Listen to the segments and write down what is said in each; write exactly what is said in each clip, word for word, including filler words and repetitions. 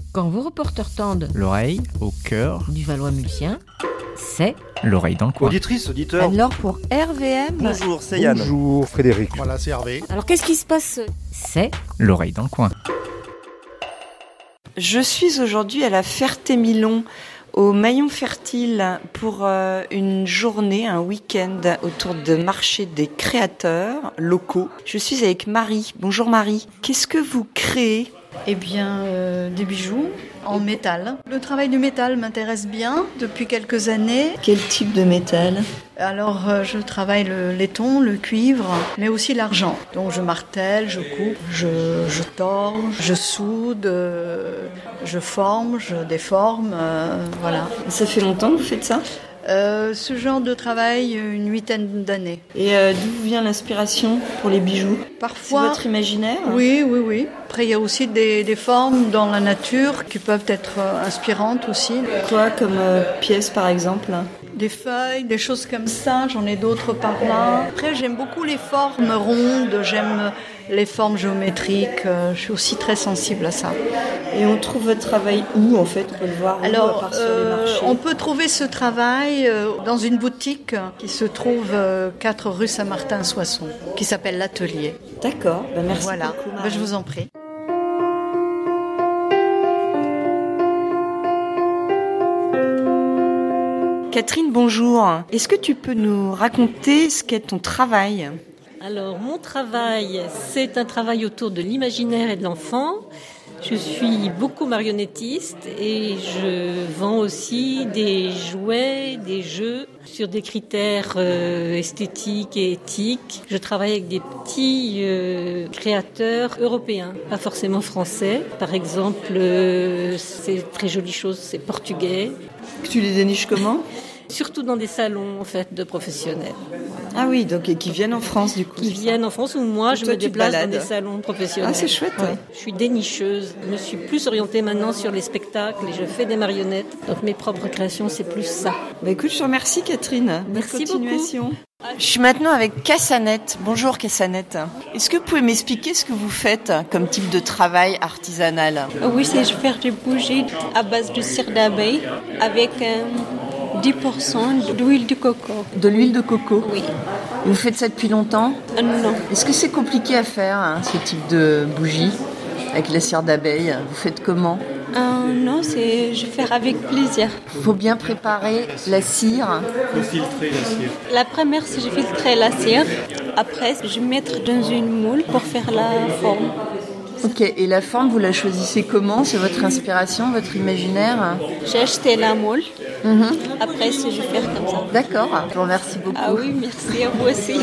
Quand vos reporters tendent l'oreille au cœur du Valois-Mulsien, c'est l'oreille dans le coin. Auditrice, auditeur. Alors pour R V M, Bonjour, c'est Yann. Bonjour Frédéric. Voilà, c'est Hervé. alors qu'est-ce qui se passe? C'est L'oreille dans le coin. Je suis aujourd'hui à la Ferté-Milon, au Maillon Fertile, pour euh, une journée, un week-end autour de marché des créateurs locaux. Je suis avec Marie. Bonjour Marie. Qu'est-ce que vous créez ? Eh bien, euh, des bijoux en métal. Le travail du métal m'intéresse bien depuis quelques années. Quel type de métal ? Alors, euh, je travaille le laiton, le cuivre, mais aussi l'argent. Donc, je martèle, je coupe, je, je tords, je soude, euh, je forme, je déforme, euh, voilà. Ça fait longtemps que vous faites ça ? Euh, ce genre de travail, une huitaine d'années. Et euh, d'où vient l'inspiration pour les bijoux ? Parfois, c'est votre imaginaire ? Oui, oui, oui. Après, il y a aussi des, des formes dans la nature qui peuvent être euh, inspirantes aussi. Quoi comme euh, pièces par exemple ? Des feuilles, des choses comme ça, j'en ai d'autres par là. Après, j'aime beaucoup les formes rondes, j'aime les formes géométriques, euh, je suis aussi très sensible à ça. Et on trouve votre travail où en fait ? On peut le voir où, Alors, à part sur euh, les marchés ? on peut trouver ce travail euh, dans une boutique qui se trouve euh, quatre rue Saint-Martin-Soissons, qui s'appelle l'Atelier. D'accord, ben merci voilà. beaucoup Marie. Ben, je vous en prie. Catherine, bonjour. Est-ce que tu peux nous raconter ce qu'est ton travail ? Alors, mon travail, c'est un travail autour de l'imaginaire et de l'enfant. Je suis beaucoup marionnettiste et je vends aussi des jouets, des jeux sur des critères euh, esthétiques et éthiques. Je travaille avec des petits euh, créateurs européens, pas forcément français. Par exemple, euh, c'est très jolie chose, c'est portugais. Tu les déniches comment ? Surtout dans des salons en fait de professionnels. Ah oui, donc et qui viennent en France du coup. Qui viennent en France ou moi, je toi, me déplace dans balades. des salons professionnels. Ah c'est chouette. Ouais. Je suis dénicheuse. Je me suis plus orientée maintenant sur les spectacles et je fais des marionnettes. Donc mes propres créations, c'est plus ça. Bah écoute, je te remercie Catherine. Merci Bonne continuation. beaucoup. Je suis maintenant avec Cassanette. Bonjour Cassanette. Est-ce que vous pouvez m'expliquer ce que vous faites comme type de travail artisanal ? Oui, c'est je fais des bougies à base de cire d'abeille avec euh, dix pour cent d'huile de coco. De l'huile de coco ? Oui. Et vous faites ça depuis longtemps ? Euh, non. Est-ce que c'est compliqué à faire, hein, ce type de bougie avec la cire d'abeille ? Vous faites comment ? Euh, non, c'est je fais avec plaisir. Il faut bien préparer la cire. Il faut filtrer la cire. La première, c'est je filtrer la cire. Après, je mets dans une moule pour faire la forme. Ok, et la forme, vous la choisissez comment ? C'est votre inspiration, votre imaginaire ? J'ai acheté la moule. Mmh. Après, c'est je fais comme ça. D'accord, je vous remercie beaucoup. Ah oui, merci à vous aussi.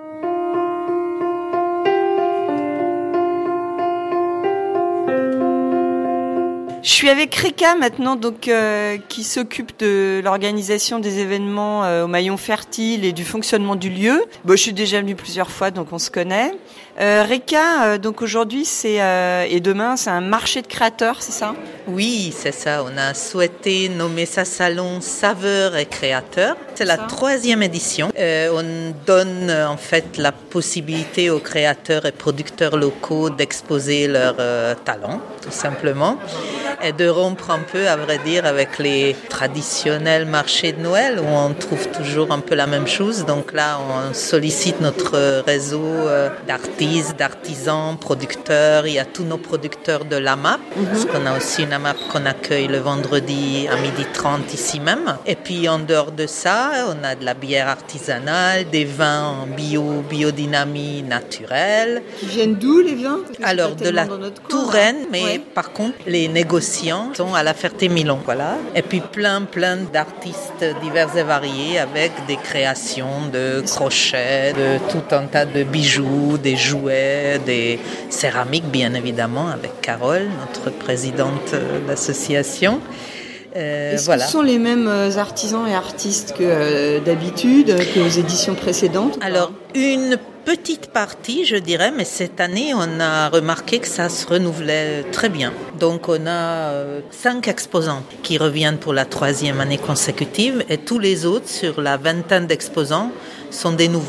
Je suis avec Rika maintenant, donc euh, qui s'occupe de l'organisation des événements euh, au Maillon Fertile et du fonctionnement du lieu. Bon, je suis déjà venue plusieurs fois, donc on se connaît. Euh, Rika, euh, donc aujourd'hui c'est euh, et demain c'est un marché de créateurs, c'est ça ? Oui, c'est ça. On a souhaité nommer ça salon Saveurs et Créateurs. C'est la troisième édition. Euh, on donne en fait la possibilité aux créateurs et producteurs locaux d'exposer leurs euh, talents, tout simplement, et de rompre un peu, à vrai dire, avec les traditionnels marchés de Noël où on trouve toujours un peu la même chose. Donc là, on sollicite notre réseau euh, d'artistes, d'artisans, producteurs. Il y a tous nos producteurs de l'A M A P, mm-hmm. parce qu'on a aussi une A M A P qu'on accueille le vendredi à midi trente ici même. Et puis en dehors de ça, on a de la bière artisanale, des vins en bio, biodynamie naturelle. Qui viennent d'où les vins ? Alors de la Touraine, mais ouais. Par contre les négociants sont à la Ferté-Milon, voilà. Et puis plein plein d'artistes divers et variés avec des créations de crochets, de tout un tas de bijoux, des jouets, des céramiques bien évidemment avec Carole, notre présidente de l'association. Euh, Est-ce voilà. que ce sont les mêmes artisans et artistes que euh, d'habitude, que aux éditions précédentes ? Alors, une petite partie, je dirais, mais cette année, on a remarqué que ça se renouvelait très bien. Donc, on a euh, cinq exposants qui reviennent pour la troisième année consécutive et tous les autres, sur la vingtaine d'exposants, sont des nouveaux.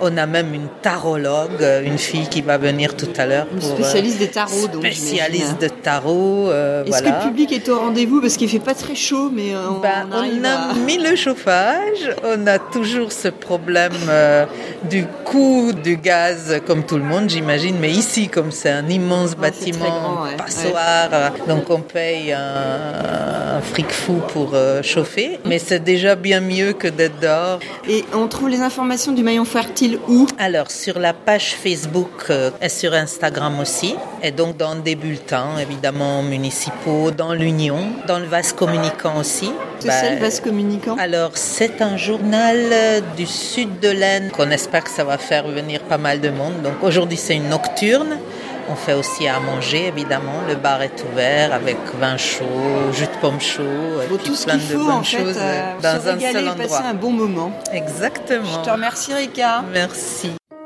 On a même une tarologue, une fille qui va venir tout à l'heure. Une pour, spécialiste des tarots, donc. Spécialiste de tarot, euh, Est-ce voilà. que le public est au rendez-vous parce qu'il fait pas très chaud, mais on, ben, on arrive on a à... mis le chauffage. On a toujours ce problème euh, du coût du gaz, comme tout le monde, j'imagine. Mais ici, comme c'est un immense Non, bâtiment, c'est très grand, ouais. passoire, ouais. Donc on paye un, un fric fou pour euh, chauffer. Mais c'est déjà bien mieux que d'être dehors. Et on trouve les informations du maillon fertile où? Alors, sur la page Facebook euh, et sur Instagram aussi. Et donc, dans des bulletins, évidemment, municipaux, dans l'Union, dans le vase communicant aussi. C'est bah, ça, le vase communicant? Alors, c'est un journal du sud de l'Aisne qu'on espère que ça va faire venir pas mal de monde. Donc, aujourd'hui, c'est une nocturne. On fait aussi à manger, évidemment. Le bar est ouvert avec vin chaud, jus de pomme chaud, bon, et puis tout plein ce de faut, bonnes en fait, choses euh, dans se un régaler seul et endroit. passer un bon moment. Exactement. Je te remercie, Rika. Merci.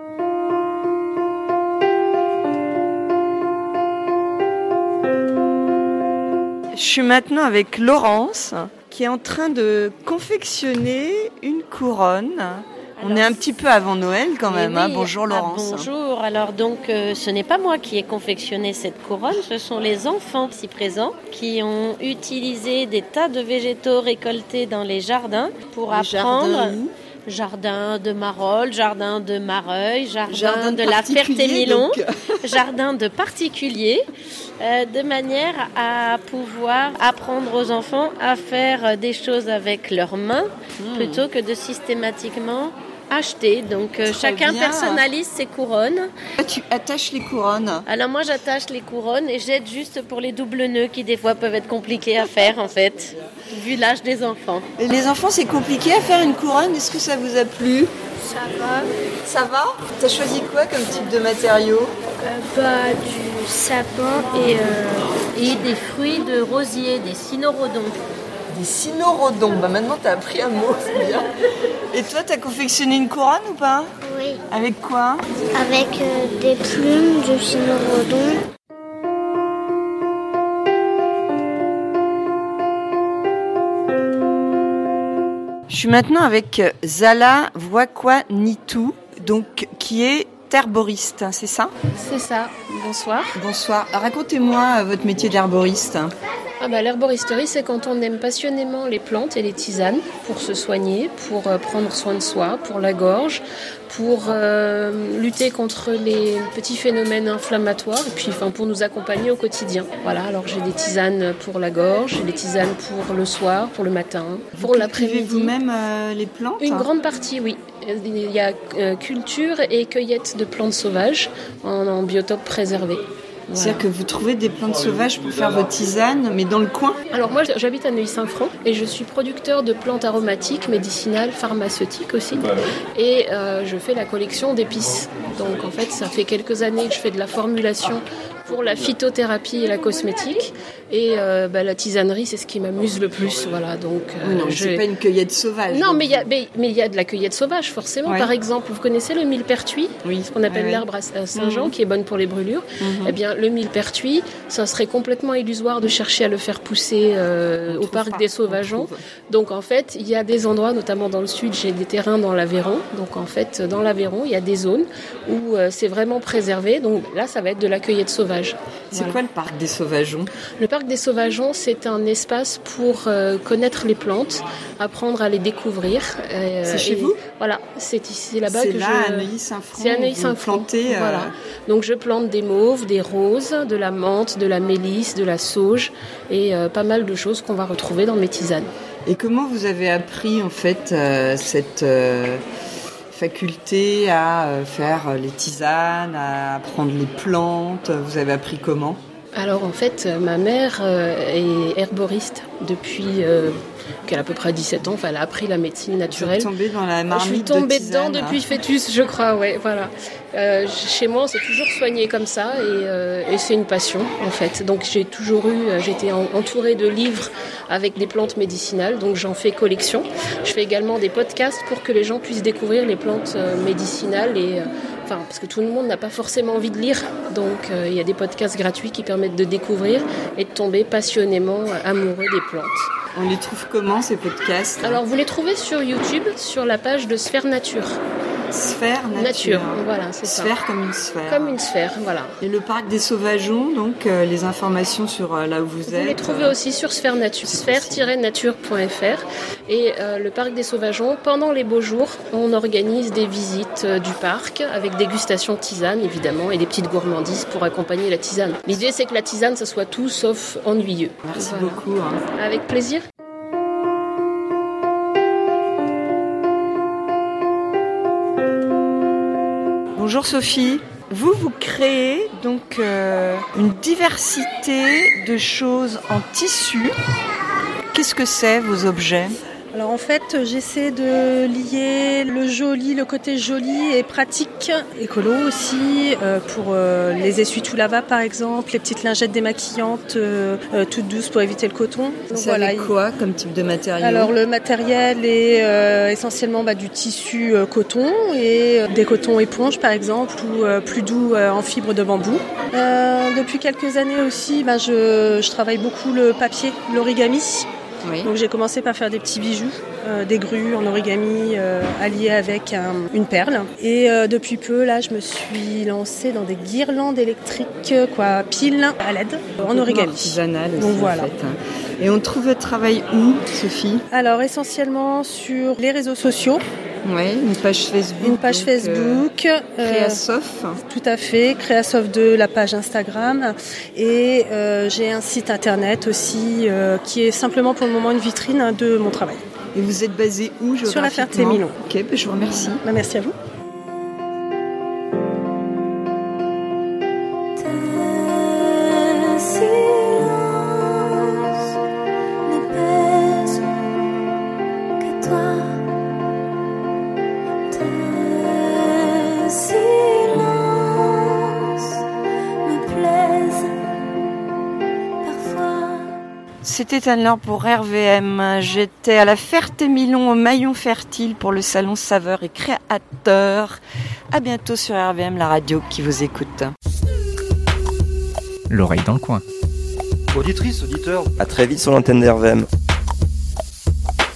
Je suis maintenant avec Laurence qui est en train de confectionner une couronne. Alors, on est un petit peu avant Noël quand même. Oui, hein. Bonjour Laurence. Ah, bonjour. Alors donc euh, ce n'est pas moi qui ai confectionné cette couronne, ce sont les enfants ici présents qui ont utilisé des tas de végétaux récoltés dans les jardins pour les apprendre. Jardins. Jardin de Marolles, jardin de Mareuil, jardin, jardin de, de la Ferté-Milon, jardin de particuliers, euh, de manière à pouvoir apprendre aux enfants à faire des choses avec leurs mains mmh. plutôt que de systématiquement acheter. Donc euh, chacun bien. personnalise ses couronnes. Tu attaches les couronnes? Alors moi j'attache les couronnes et j'aide juste pour les doubles nœuds qui des fois peuvent être compliqués à faire en fait, vu l'âge des enfants. Et les enfants, c'est compliqué à faire une couronne, est-ce que ça vous a plu? Ça va. Ça va? T'as choisi quoi comme type de matériau? euh, Bah du sapin et... Euh... Et des fruits de rosier, des cynorrhodons. Des cynorrhodons, bah maintenant t'as appris un mot, c'est bien. Et toi, t'as confectionné une couronne ou pas? Oui. Avec quoi? Avec euh, des plumes de cynorrhodons. Je suis maintenant avec Zala Voakwanitu, donc qui est herboriste, c'est ça? C'est ça. Bonsoir. Bonsoir. Racontez-moi votre métier d'herboriste. Ah bah, l'herboristerie, c'est quand on aime passionnément les plantes et les tisanes pour se soigner, pour euh, prendre soin de soi, pour la gorge, pour euh, lutter contre les petits phénomènes inflammatoires et puis enfin, pour nous accompagner au quotidien. Voilà, alors j'ai des tisanes pour la gorge, j'ai des tisanes pour le soir, pour le matin, pour vous l'après-midi. Vous-même euh, les plantes? Une grande partie, oui. Il y a euh, culture et cueillette de plantes sauvages en, en biotope préservé. Voilà. C'est-à-dire que vous trouvez des plantes sauvages pour faire vos tisanes, mais dans le coin? Alors moi, j'habite à Neuilly-Saint-Franc et je suis producteur de plantes aromatiques, médicinales, pharmaceutiques aussi. Et euh, je fais la collection d'épices. Donc en fait, ça fait quelques années que je fais de la formulation pour la phytothérapie et la cosmétique. Et euh, bah, la tisanerie, c'est ce qui m'amuse le plus. Voilà, donc, euh, non, je... c'est pas une cueillette sauvage. Non, mais il y a, mais, mais y a de la cueillette sauvage, forcément. Ouais. Par exemple, vous connaissez le millepertuis, oui. ce qu'on appelle ouais, l'herbe à Saint-Jean, mmh. qui est bonne pour les brûlures. Mmh. Eh bien, le millepertuis, ça serait complètement illusoire de chercher à le faire pousser euh, au parc pas. des Sauvageons. Donc, en fait, il y a des endroits, notamment dans le sud, j'ai des terrains dans l'Aveyron. Donc, en fait, dans l'Aveyron, il y a des zones où euh, c'est vraiment préservé. Donc, là, ça va être de la cueillette sauvage. C'est voilà. quoi le parc des Sauvageons? Le parc des Sauvageons, c'est un espace pour euh, connaître les plantes, apprendre à les découvrir. Euh, c'est chez vous? Voilà, c'est ici, là-bas c'est que là, je... à Neuilly-Saint-Franc. C'est à Neuilly-Saint-Franc. Euh... Voilà. Donc je plante des mauves, des roses, de la menthe, de la mélisse, de la sauge et euh, pas mal de choses qu'on va retrouver dans mes tisanes. Et comment vous avez appris en fait euh, cette euh, faculté à euh, faire les tisanes, à apprendre les plantes? Vous avez appris comment? Alors en fait, ma mère euh, est herboriste depuis euh, qu'elle a à peu près dix-sept ans. Enfin, elle a appris la médecine naturelle. Vous êtes tombée dans la marmite Je suis tombée de dedans depuis fœtus, je crois. Ouais, voilà. Euh, chez moi, on s'est toujours soigné comme ça et, euh, et c'est une passion en fait. Donc j'ai toujours eu, j'étais entourée de livres avec des plantes médicinales. Donc j'en fais collection. Je fais également des podcasts pour que les gens puissent découvrir les plantes euh, médicinales et euh, Enfin, parce que tout le monde n'a pas forcément envie de lire, donc euh, il y a des podcasts gratuits qui permettent de découvrir et de tomber passionnément amoureux des plantes. On les trouve comment ces podcasts? Alors vous les trouvez sur YouTube, sur la page de Sphère Nature. Sphère nature. Nature, voilà, c'est ça. Sphère comme une sphère. Comme une sphère, voilà. Et le parc des Sauvageons, donc euh, les informations sur euh, là où vous, vous êtes. Vous les trouvez euh, aussi sur sphère nature, sphère tiret nature point f r. Et euh, le parc des Sauvageons, pendant les beaux jours, on organise des visites euh, du parc avec dégustation de tisane évidemment et des petites gourmandises pour accompagner la tisane. L'idée c'est que la tisane ça soit tout sauf ennuyeux. Merci voilà. beaucoup. Hein. Avec plaisir. Bonjour Sophie. Vous, vous créez donc euh, une diversité de choses en tissu. Qu'est-ce que c'est, vos objets ? Alors en fait, j'essaie de lier le joli, le côté joli et pratique, écolo aussi, euh, pour euh, les essuie-tout lavables par exemple, les petites lingettes démaquillantes euh, euh, toutes douces pour éviter le coton. Donc, c'est voilà, avec quoi comme type de matériau ? Alors le matériel est euh, essentiellement bah, du tissu euh, coton et euh, des cotons éponges par exemple, ou euh, plus doux euh, en fibre de bambou. Euh, depuis quelques années aussi, bah, je, je travaille beaucoup le papier, l'origami. Oui. Donc j'ai commencé par faire des petits bijoux, euh, des grues en origami euh, alliées avec un, une perle. Et euh, depuis peu, là, je me suis lancée dans des guirlandes électriques, quoi, piles à L E D, en origami. Artisanal aussi, donc voilà. En fait. Et on trouve votre travail où, Sophie ? Alors essentiellement sur les réseaux sociaux. Oui, une page Facebook. Une page donc, Facebook. Euh, euh, Créasof. Tout à fait. Créasof deux, la page Instagram. Et euh, j'ai un site internet aussi euh, qui est simplement pour le moment une vitrine hein, de mon travail. Et vous êtes basé où géographiquement ? Sur la Ferté-Milon. Ok, ben je vous remercie. Bah, merci à vous. C'était Anne-Laure pour R V M. J'étais à la Ferté-Milon au Maillon Fertile pour le salon Saveurs et Créateurs. À bientôt sur R V M, la radio qui vous écoute. L'oreille dans le coin. Auditrice, auditeur, à très vite sur l'antenne de R V M.